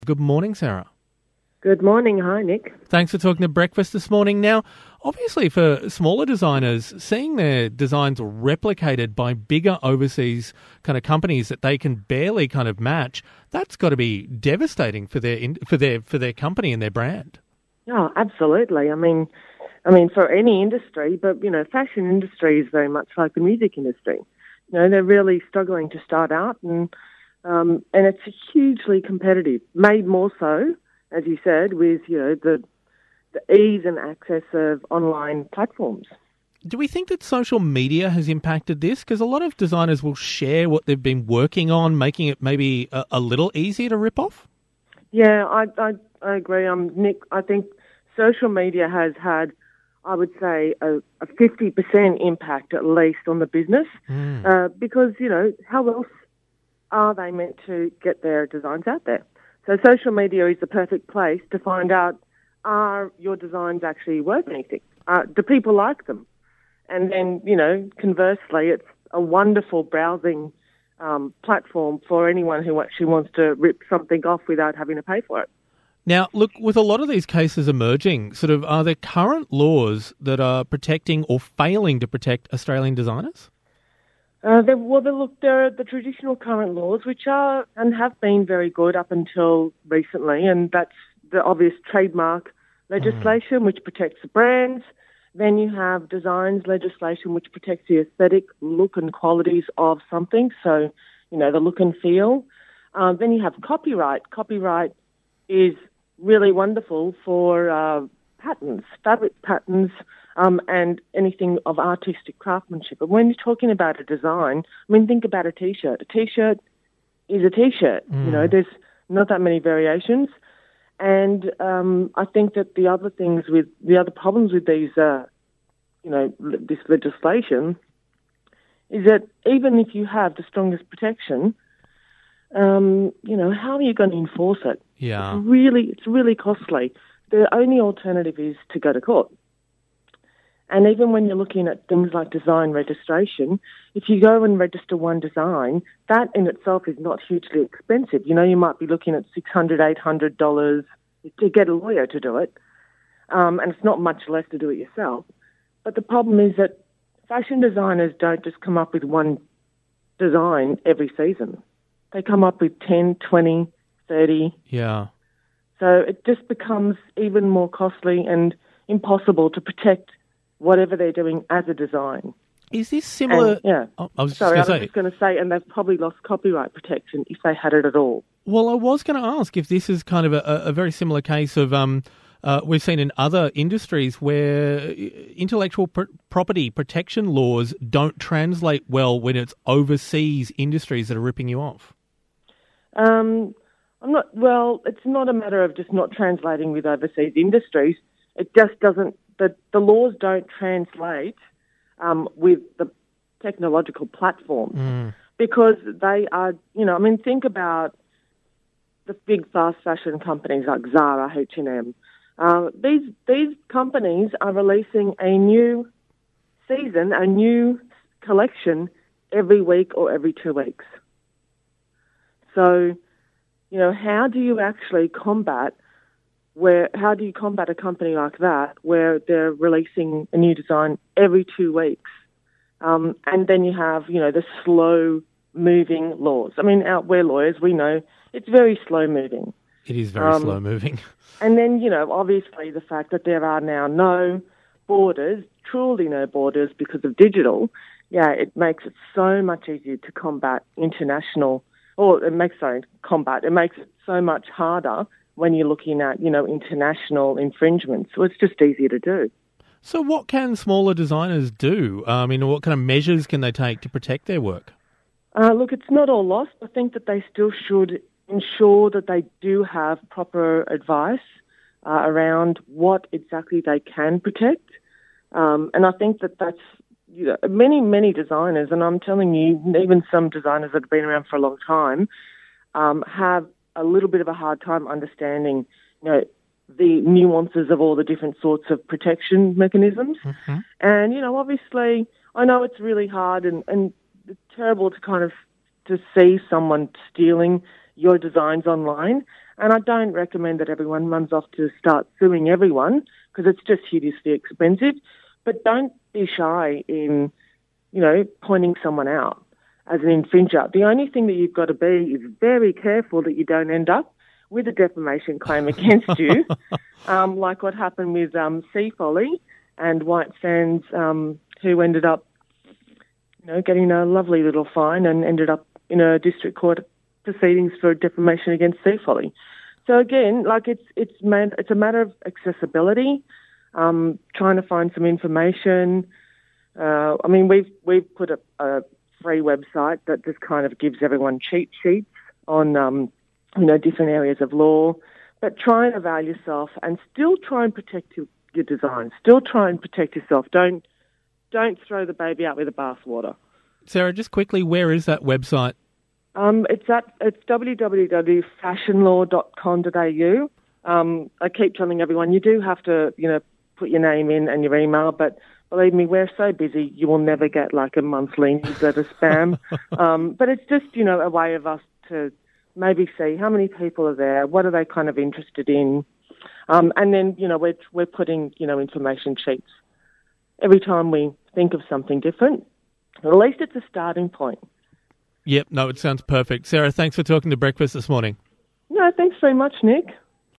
Good morning, Sarah. Good morning. Hi, Nick. Thanks for talking to Breakfast this morning. Now, obviously for smaller designers, seeing their designs replicated by bigger overseas kind of companies that they can barely kind of match, that's got to be devastating for their company and their brand. Oh, absolutely. I mean, for any industry, but fashion industry is very much like the music industry. They're really struggling to start out, and it's hugely competitive. Made more so, as you said, with the ease and access of online platforms. Do we think that social media has impacted this? Because a lot of designers will share what they've been working on, making it maybe a little easier to rip off? Yeah, I agree. Nick, I think social media has had, I would say, a 50% impact at least on the business because, how else are they meant to get their designs out there? So social media is the perfect place to find out, are your designs actually worth anything? Do people like them? And then, conversely, it's a wonderful browsing platform for anyone who actually wants to rip something off without having to pay for it. Now, look, with a lot of these cases emerging, are there current laws that are protecting or failing to protect Australian designers? There are the traditional current laws, which are and have been very good up until recently, and that's the obvious trademark legislation, which protects the brands. Then you have designs legislation, which protects the aesthetic look and qualities of something, so, the look and feel. Then you have copyright. Copyright is really wonderful for patents, fabric patents, and anything of artistic craftsmanship. But when you're talking about a design, think about a T-shirt. A T-shirt is a T-shirt. There's not that many variations. And I think that the other problems with these, this legislation is that even if you have the strongest protection, how are you going to enforce it? Yeah. It's really costly. The only alternative is to go to court. And even when you're looking at things like design registration, if you go and register one design, that in itself is not hugely expensive. You might be looking at $600, $800 to get a lawyer to do it. And it's not much less to do it yourself. But the problem is that fashion designers don't just come up with one design every season. They come up with 10, 20, 30. Yeah. So it just becomes even more costly and impossible to protect whatever they're doing as a design. Is this similar? And, I was just going to say, and they've probably lost copyright protection if they had it at all. Well, I was going to ask if this is kind of a very similar case of we've seen in other industries where intellectual property protection laws don't translate well when it's overseas industries that are ripping you off. It's not a matter of just not translating with overseas industries. It just doesn't, the laws don't translate with the technological platforms because they are, think about the big fast fashion companies like Zara, H&M. These companies are releasing a new season, a new collection every week or every 2 weeks. So, how do you actually combat a company like that where they're releasing a new design every 2 weeks? And then you have, the slow-moving laws. We're lawyers, we know it's very slow-moving. It is very slow-moving. And then, obviously the fact that there are now no borders, truly no borders because of digital, it makes it so much easier to combat it makes it so much harder when you're looking at, international infringements. So it's just easier to do. So what can smaller designers do? What kind of measures can they take to protect their work? Look, it's not all lost. I think that they still should ensure that they do have proper advice around what exactly they can protect. And I think that that's, many designers, and I'm telling you, even some designers that have been around for a long time, have a little bit of a hard time understanding, the nuances of all the different sorts of protection mechanisms. Mm-hmm. And, obviously, I know it's really hard and it's terrible to see someone stealing your designs online. And I don't recommend that everyone runs off to start suing everyone because it's just hideously expensive. But don't be shy in, pointing someone out as an infringer. The only thing that you've got to be is very careful that you don't end up with a defamation claim against you, like what happened with Sea Folly and White Sands, who ended up, getting a lovely little fine and ended up in a district court proceedings for defamation against Sea Folly. So again, it's a matter of accessibility, trying to find some information. We've put a free website that just kind of gives everyone cheat sheets on different areas of law, but try and avail yourself and still try and protect your design. Still try and protect yourself. Don't throw the baby out with the bathwater. Sarah, just quickly, where is that website? It's www.fashionlaw.com.au. I keep telling everyone you do have to, put your name in and your email, but believe me, we're so busy you will never get like a monthly newsletter spam. But it's just, a way of us to maybe see how many people are there, what are they kind of interested in, and then, we're putting, information sheets every time we think of something different. At least it's a starting point. Yep, no, it sounds perfect. Sarah, thanks for talking to Breakfast this morning. No, thanks very much, Nick.